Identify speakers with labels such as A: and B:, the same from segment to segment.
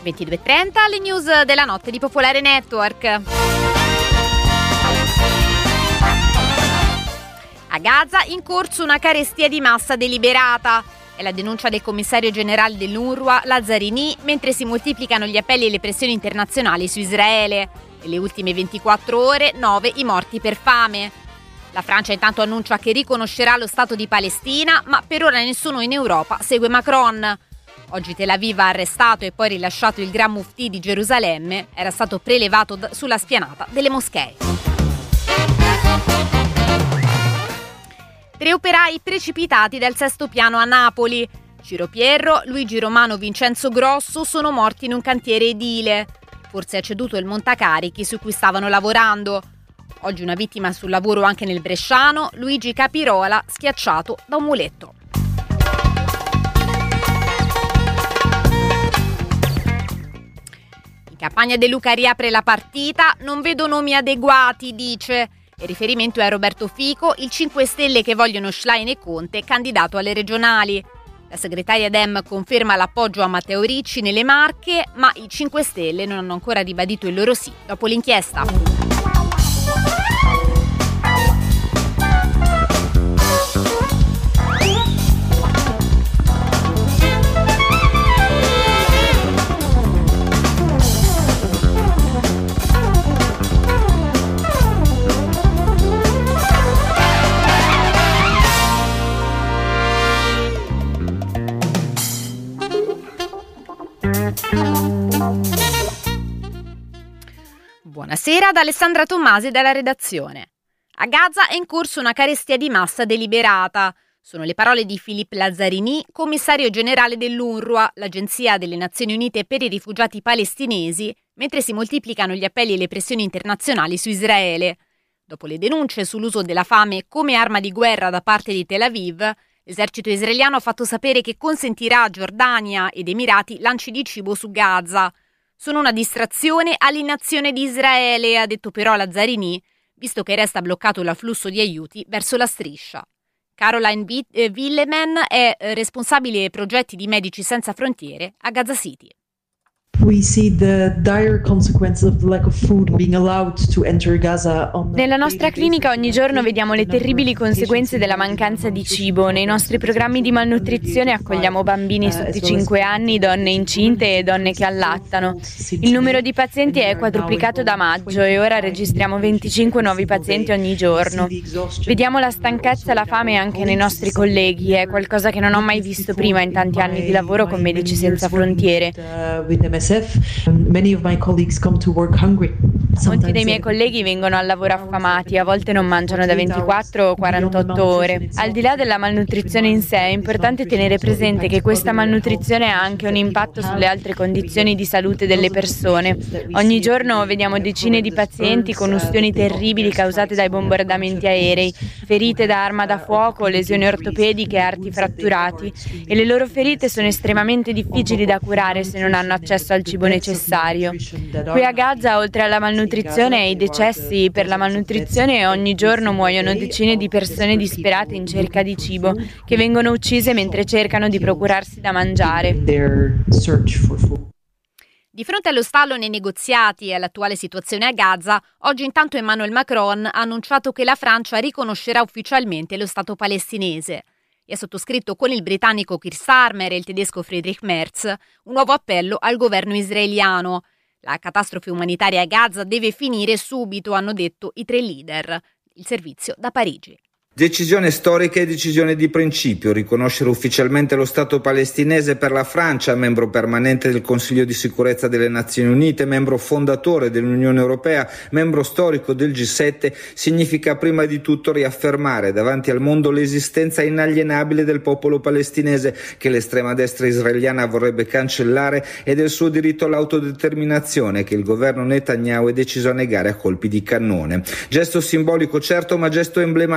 A: 22:30, le news della notte di Popolare Network. A Gaza in corso una carestia di massa deliberata. È la denuncia del commissario generale dell'UNRWA, Lazzarini, mentre si moltiplicano gli appelli e le pressioni internazionali su Israele. Nelle ultime 24 ore, 9 i morti per fame. La Francia intanto annuncia che riconoscerà lo Stato di Palestina, ma per ora nessuno in Europa segue Macron. Oggi Tel Aviv ha arrestato e poi rilasciato il Gran Muftì di Gerusalemme, era stato prelevato sulla spianata delle moschee. 3 operai precipitati dal sesto piano a Napoli. Ciro Pierro, Luigi Romano, Vincenzo Grosso sono morti in un cantiere edile. Forse è ceduto il montacarichi su cui stavano lavorando. Oggi una vittima sul lavoro anche nel bresciano, Luigi Capirola, schiacciato da un muletto. Campagna De Luca riapre la partita, non vedo nomi adeguati, dice. Il riferimento è a Roberto Fico, il 5 Stelle che vogliono Schlein e Conte, candidato alle regionali. La segretaria Dem conferma l'appoggio a Matteo Ricci nelle Marche, ma i 5 Stelle non hanno ancora ribadito il loro sì dopo l'inchiesta. Buonasera da Alessandra Tommasi dalla redazione. A Gaza è in corso una carestia di massa deliberata. Sono le parole di Philippe Lazzarini, commissario generale dell'UNRWA, l'Agenzia delle Nazioni Unite per i rifugiati palestinesi, mentre si moltiplicano gli appelli e le pressioni internazionali su Israele. Dopo le denunce sull'uso della fame come arma di guerra da parte di Tel Aviv, l'esercito israeliano ha fatto sapere che consentirà a Giordania ed Emirati lanci di cibo su Gaza. Sono una distrazione all'inazione di Israele, ha detto però Lazzarini, visto che resta bloccato l'afflusso di aiuti verso la striscia. Caroline Willeman è responsabile progetti di Medici Senza Frontiere a Gaza City.
B: We see the dire consequences of the lack of food being allowed to enter Gaza on
C: Nella nostra clinica ogni giorno vediamo le terribili conseguenze della mancanza di cibo. Nei nostri programmi di malnutrizione accogliamo bambini sotto i 5 anni, donne incinte e donne che allattano. Il numero di pazienti è quadruplicato da maggio e ora registriamo 25 nuovi pazienti ogni giorno. Vediamo la stanchezza e la fame anche nei nostri colleghi, è qualcosa che non ho mai visto prima in tanti anni di lavoro con Medici Senza Frontiere.
B: Many of my colleagues come to work hungry.
C: Molti dei miei colleghi vengono al lavoro affamati, a volte non mangiano da 24 o 48 ore. Al di là della malnutrizione in sé, è importante tenere presente che questa malnutrizione ha anche un impatto sulle altre condizioni di salute delle persone. Ogni giorno vediamo decine di pazienti con ustioni terribili causate dai bombardamenti aerei, ferite da arma da fuoco, lesioni ortopediche e arti fratturati, e le loro ferite sono estremamente difficili da curare se non hanno accesso al cibo necessario. Qui a Gaza, oltre alla malnutrizione e ai decessi per la malnutrizione, ogni giorno muoiono decine di persone disperate in cerca di cibo, che vengono uccise mentre cercano di procurarsi da mangiare.
A: Di fronte allo stallo nei negoziati e all'attuale situazione a Gaza, oggi intanto Emmanuel Macron ha annunciato che la Francia riconoscerà ufficialmente lo Stato palestinese e ha sottoscritto con il britannico Keir Starmer e il tedesco Friedrich Merz un nuovo appello al governo israeliano. La catastrofe umanitaria a Gaza deve finire subito, hanno detto i 3 leader. Il servizio da Parigi.
D: Decisione storica e decisione di principio, riconoscere ufficialmente lo Stato palestinese per la Francia, membro permanente del Consiglio di sicurezza delle Nazioni Unite, membro fondatore dell'Unione Europea, membro storico del G7, significa prima di tutto riaffermare davanti al mondo l'esistenza inalienabile del popolo palestinese che l'estrema destra israeliana vorrebbe cancellare e del suo diritto all'autodeterminazione che il governo Netanyahu è deciso a negare a colpi di cannone. Gesto simbolico certo, ma gesto emblematico, la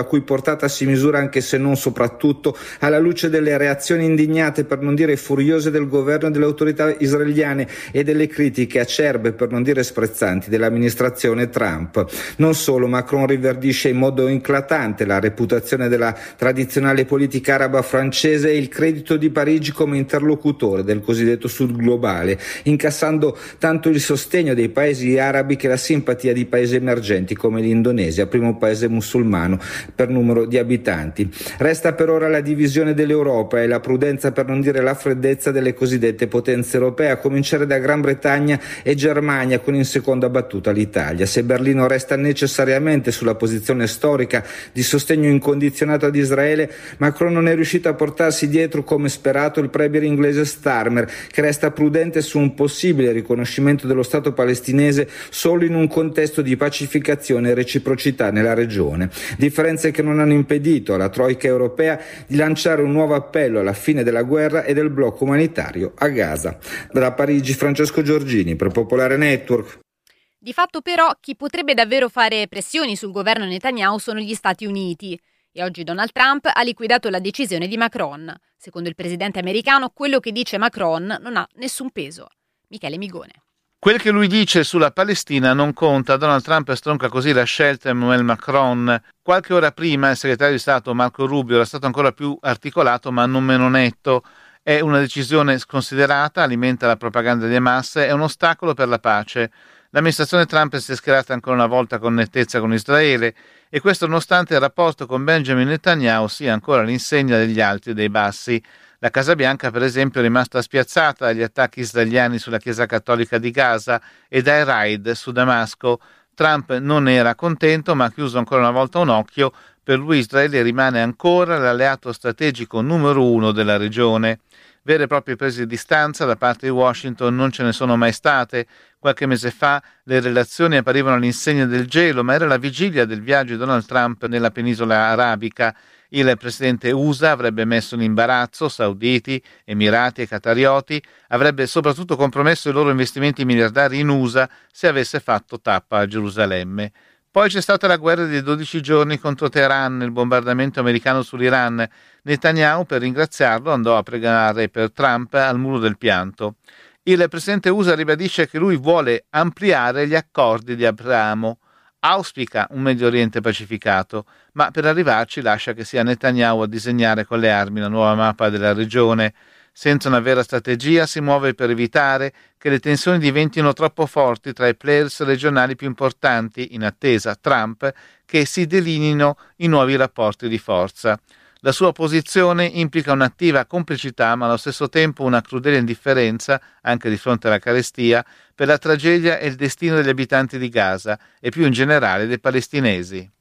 D: cui portata si misura, anche se non soprattutto, alla luce delle reazioni indignate, per non dire furiose, del governo e delle autorità israeliane e delle critiche acerbe, per non dire sprezzanti, dell'amministrazione Trump. Non solo, Macron riverdisce in modo eclatante la reputazione della tradizionale politica araba francese e il credito di Parigi come interlocutore del cosiddetto Sud globale, incassando tanto il sostegno dei paesi arabi che la simpatia di paesi emergenti come l'Indonesia, primo paese musulmano per numero di abitanti. Resta per ora la divisione dell'Europa e la prudenza, per non dire la freddezza, delle cosiddette potenze europee, a cominciare da Gran Bretagna e Germania, con in seconda battuta l'Italia. Se Berlino resta necessariamente sulla posizione storica di sostegno incondizionato ad Israele, Macron non è riuscito a portarsi dietro, come sperato, il premier inglese Starmer, che resta prudente su un possibile riconoscimento dello Stato palestinese solo in un contesto di pacificazione e reciprocità nella regione. Differenze che non hanno impedito alla troika europea di lanciare un nuovo appello alla fine della guerra e del blocco umanitario a Gaza. Da Parigi, Francesco Giorgini per Popolare Network.
A: Di fatto però chi potrebbe davvero fare pressioni sul governo Netanyahu sono gli Stati Uniti. E oggi Donald Trump ha liquidato la decisione di Macron. Secondo il presidente americano, quello che dice Macron non ha nessun peso. Michele Migone.
E: Quel che lui dice sulla Palestina non conta. Donald Trump stronca così la scelta Emmanuel Macron. Qualche ora prima il segretario di Stato Marco Rubio era stato ancora più articolato ma non meno netto. È una decisione sconsiderata, alimenta la propaganda di Hamas, è un ostacolo per la pace. L'amministrazione Trump si è schierata ancora una volta con nettezza con Israele, e questo nonostante il rapporto con Benjamin Netanyahu sia ancora all'insegna degli alti e dei bassi. La Casa Bianca, per esempio, è rimasta spiazzata dagli attacchi israeliani sulla Chiesa Cattolica di Gaza e dai raid su Damasco. Trump non era contento, ma ha chiuso ancora una volta un occhio. Per lui Israele rimane ancora l'alleato strategico numero 1 della regione. Vere e proprie prese di distanza da parte di Washington non ce ne sono mai state. Qualche mese fa le relazioni apparivano all'insegna del gelo, ma era la vigilia del viaggio di Donald Trump nella penisola arabica. Il presidente USA avrebbe messo in imbarazzo sauditi, emirati e qatarioti, avrebbe soprattutto compromesso i loro investimenti miliardari in USA se avesse fatto tappa a Gerusalemme. Poi c'è stata la guerra dei 12 giorni contro Teheran, il bombardamento americano sull'Iran. Netanyahu, per ringraziarlo, andò a pregare per Trump al muro del pianto. Il presidente USA ribadisce che lui vuole ampliare gli accordi di Abramo. Auspica un Medio Oriente pacificato, ma per arrivarci lascia che sia Netanyahu a disegnare con le armi la nuova mappa della regione. Senza una vera strategia si muove per evitare che le tensioni diventino troppo forti tra i players regionali più importanti, in attesa Trump che si delineino i nuovi rapporti di forza. La sua posizione implica un'attiva complicità, ma allo stesso tempo una crudele indifferenza, anche di fronte alla carestia, per la tragedia e il destino degli abitanti di Gaza e più in generale dei palestinesi.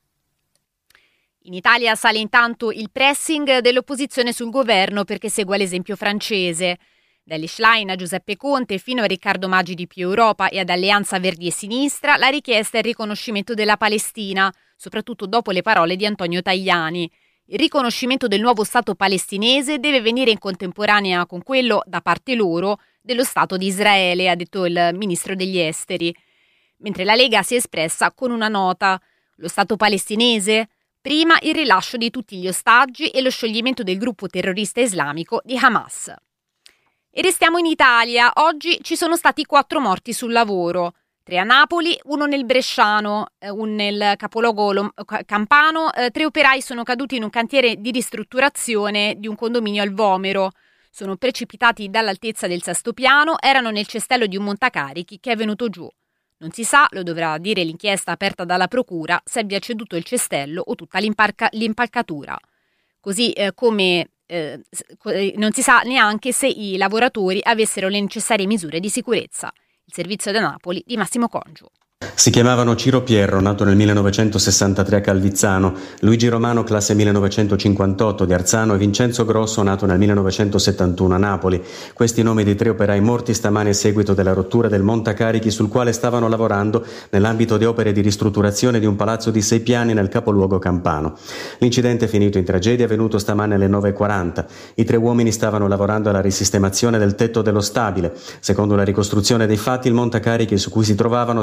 A: In Italia sale intanto il pressing dell'opposizione sul governo perché segue l'esempio francese. Dagli Schlein a Giuseppe Conte fino a Riccardo Maggi di Più Europa e ad Alleanza Verdi e Sinistra, la richiesta è il riconoscimento della Palestina, soprattutto dopo le parole di Antonio Tajani. Il riconoscimento del nuovo Stato palestinese deve venire in contemporanea con quello, da parte loro, dello Stato di Israele, ha detto il ministro degli esteri. Mentre la Lega si è espressa con una nota. Lo Stato palestinese? Prima il rilascio di tutti gli ostaggi e lo scioglimento del gruppo terrorista islamico di Hamas. E restiamo in Italia. Oggi ci sono stati 4 morti sul lavoro. 3 a Napoli, 1 nel Bresciano, 1 nel capoluogo campano. 3 operai sono caduti in un cantiere di ristrutturazione di un condominio al Vomero. Sono precipitati dall'altezza del 6° piano, erano nel cestello di un montacarichi che è venuto giù. Non si sa, lo dovrà dire l'inchiesta aperta dalla procura, se abbia ceduto il cestello o tutta l'impalcatura. Così come non si sa neanche se i lavoratori avessero le necessarie misure di sicurezza. Il servizio da Napoli di Massimo Congio.
F: Si chiamavano Ciro Pierro, nato nel 1963 a Calvizzano, Luigi Romano, classe 1958 di Arzano, e Vincenzo Grosso, nato nel 1971 a Napoli. Questi nomi di 3 operai morti stamane a seguito della rottura del montacarichi sul quale stavano lavorando nell'ambito di opere di ristrutturazione di un palazzo di 6 piani nel capoluogo campano. L'incidente è finito in tragedia, avvenuto stamane alle 9:40. I 3 uomini stavano lavorando alla risistemazione del tetto dello stabile. Secondo la ricostruzione dei fatti, il montacarichi su cui si trovavano si è ribaltato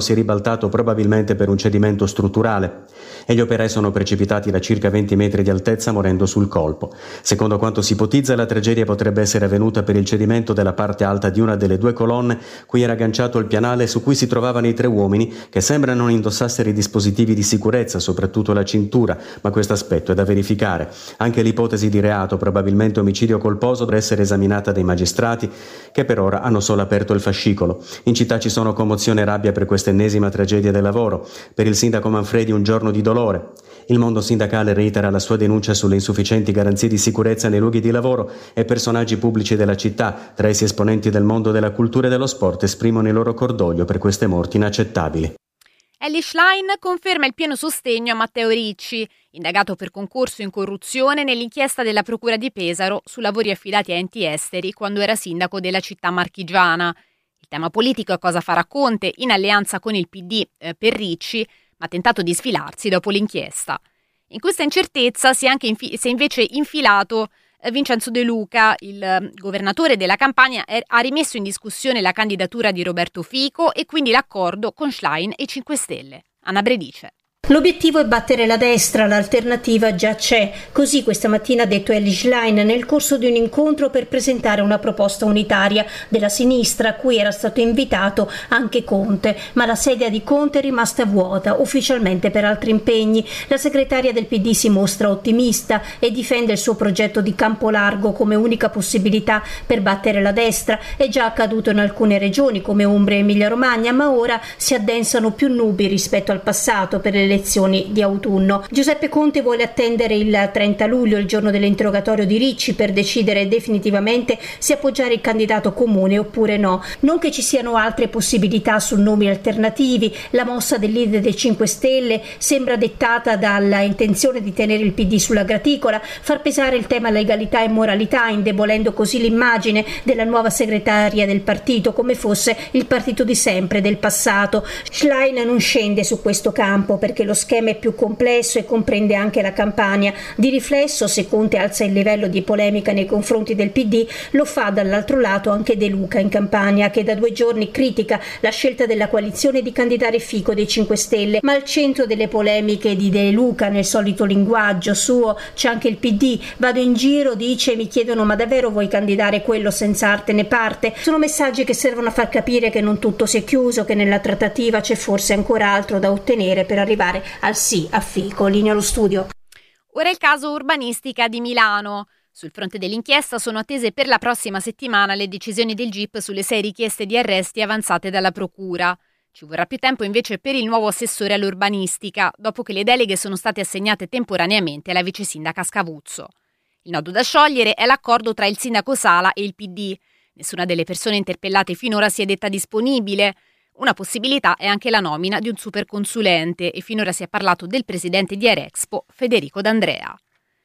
F: ribaltato probabilmente per un cedimento strutturale e gli operai sono precipitati da circa 20 metri di altezza morendo sul colpo. Secondo quanto si ipotizza, la tragedia potrebbe essere avvenuta per il cedimento della parte alta di una delle 2 colonne cui era agganciato il pianale su cui si trovavano i 3 uomini che sembra non indossassero i dispositivi di sicurezza, soprattutto la cintura, ma questo aspetto è da verificare. Anche l'ipotesi di reato, probabilmente omicidio colposo, dovrà essere esaminata dai magistrati che per ora hanno solo aperto il fascicolo. In città ci sono commozione e rabbia per questa ennesima tragedia del lavoro. Per il sindaco Manfredi un giorno di dolore. Il mondo sindacale reitera la sua denuncia sulle insufficienti garanzie di sicurezza nei luoghi di lavoro e personaggi pubblici della città, tra essi esponenti del mondo della cultura e dello sport, esprimono il loro cordoglio per queste morti inaccettabili.
A: Elly Schlein conferma il pieno sostegno a Matteo Ricci, indagato per concorso in corruzione nell'inchiesta della Procura di Pesaro su lavori affidati a enti esteri quando era sindaco della città marchigiana. Il tema politico è cosa farà Conte in alleanza con il PD per Ricci, ma ha tentato di sfilarsi dopo l'inchiesta. In questa incertezza si è invece infilato Vincenzo De Luca. Il governatore della Campania ha rimesso in discussione la candidatura di Roberto Fico e quindi l'accordo con Schlein e 5 Stelle. Anna Bredice.
G: L'obiettivo è battere la destra, l'alternativa già c'è. Così questa mattina ha detto Elly Schlein nel corso di un incontro per presentare una proposta unitaria della sinistra a cui era stato invitato anche Conte, ma la sedia di Conte è rimasta vuota, ufficialmente per altri impegni. La segretaria del PD si mostra ottimista e difende il suo progetto di campo largo come unica possibilità per battere la destra. È già accaduto in alcune regioni come Umbria e Emilia Romagna, ma ora si addensano più nubi rispetto al passato per le elezioni di autunno. Giuseppe Conte vuole attendere il 30 luglio, il giorno dell'interrogatorio di Ricci, per decidere definitivamente se appoggiare il candidato comune oppure no. Non che ci siano altre possibilità su nomi alternativi. La mossa del leader dei 5 Stelle sembra dettata dalla intenzione di tenere il PD sulla graticola, far pesare il tema legalità e moralità, indebolendo così l'immagine della nuova segretaria del partito, come fosse il partito di sempre del passato. Schlein non scende su questo campo perché lo schema è più complesso e comprende anche la Campania. Di riflesso, se Conte alza il livello di polemica nei confronti del PD, lo fa dall'altro lato anche De Luca in Campania, che da 2 giorni critica la scelta della coalizione di candidare Fico dei 5 Stelle. Ma al centro delle polemiche di De Luca, nel solito linguaggio suo, c'è anche il PD. Vado in giro, dice, mi chiedono: ma davvero vuoi candidare quello senza arte né parte? Sono messaggi che servono a far capire che non tutto si è chiuso, che nella trattativa c'è forse ancora altro da ottenere per arrivare al sì a Fico. Linea allo studio.
A: Ora il caso urbanistica di Milano. Sul fronte dell'inchiesta sono attese per la prossima settimana le decisioni del GIP sulle 6 richieste di arresti avanzate dalla Procura. Ci vorrà più tempo invece per il nuovo assessore all'urbanistica, dopo che le deleghe sono state assegnate temporaneamente alla vice sindaca Scavuzzo. Il nodo da sciogliere è l'accordo tra il sindaco Sala e il PD. Nessuna delle persone interpellate finora si è detta disponibile. Una possibilità è anche la nomina di un superconsulente e finora si è parlato del presidente di Airexpo, Federico D'Andrea.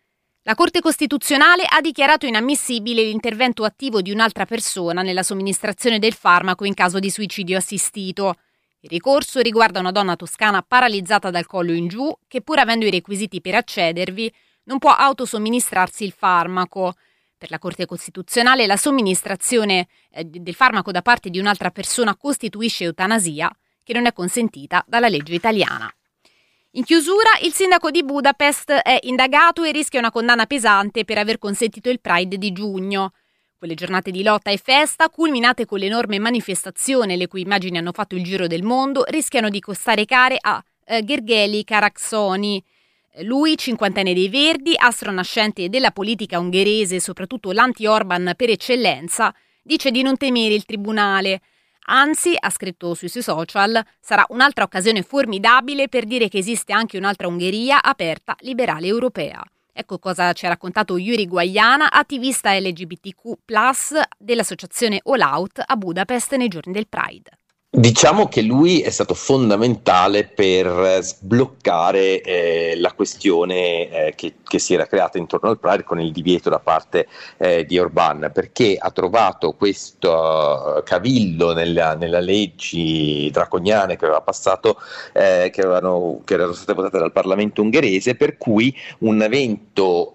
A: La Corte Costituzionale ha dichiarato inammissibile l'intervento attivo di un'altra persona nella somministrazione del farmaco in caso di suicidio assistito. Il ricorso riguarda una donna toscana paralizzata dal collo in giù che, pur avendo i requisiti per accedervi, non può autosomministrarsi il farmaco. Per la Corte Costituzionale la somministrazione del farmaco da parte di un'altra persona costituisce eutanasia, che non è consentita dalla legge italiana. In chiusura, il sindaco di Budapest è indagato e rischia una condanna pesante per aver consentito il Pride di giugno. Quelle giornate di lotta e festa, culminate con l'enorme manifestazione le cui immagini hanno fatto il giro del mondo, rischiano di costare care a Gergely Karacsony. Lui, 50enne dei Verdi, astro nascente della politica ungherese, soprattutto l'anti-Orban per eccellenza, dice di non temere il tribunale. Anzi, ha scritto sui suoi social, sarà un'altra occasione formidabile per dire che esiste anche un'altra Ungheria aperta, liberale europea. Ecco cosa ci ha raccontato Yuri Guaiana, attivista LGBTQ+, dell'associazione All Out a Budapest nei giorni del Pride.
H: Diciamo che lui è stato fondamentale per sbloccare la questione che si era creata intorno al Pride con il divieto da parte di Orbán, perché ha trovato questo cavillo nella leggi draconiane che aveva passato, che erano state votate dal Parlamento ungherese, per cui un evento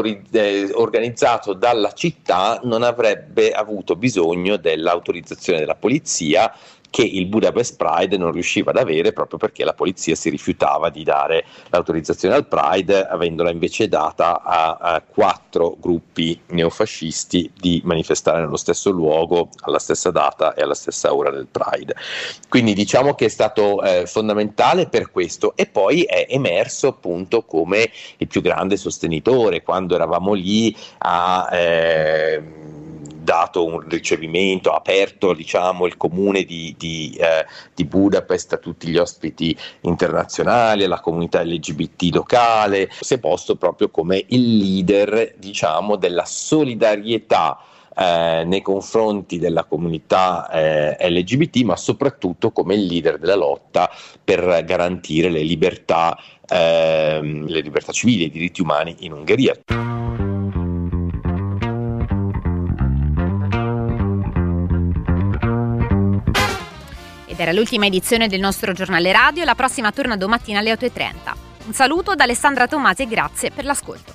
H: organizzato dalla città non avrebbe avuto bisogno dell'autorizzazione della polizia, che il Budapest Pride non riusciva ad avere, proprio perché la polizia si rifiutava di dare l'autorizzazione al Pride, avendola invece data a 4 gruppi neofascisti di manifestare nello stesso luogo, alla stessa data e alla stessa ora del Pride. Quindi diciamo che è stato fondamentale per questo, e poi è emerso appunto come il più grande sostenitore. Quando eravamo lì ha dato un ricevimento, ha aperto, diciamo, il comune di Budapest a tutti gli ospiti internazionali, alla comunità LGBT locale. Si è posto proprio come il leader, diciamo, della solidarietà nei confronti della comunità LGBT, ma soprattutto come il leader della lotta per garantire le libertà civili e i diritti umani in Ungheria.
A: Ed era l'ultima edizione del nostro giornale radio, la prossima torna domattina alle 8:30. Un saluto da Alessandra Tomasi e grazie per l'ascolto.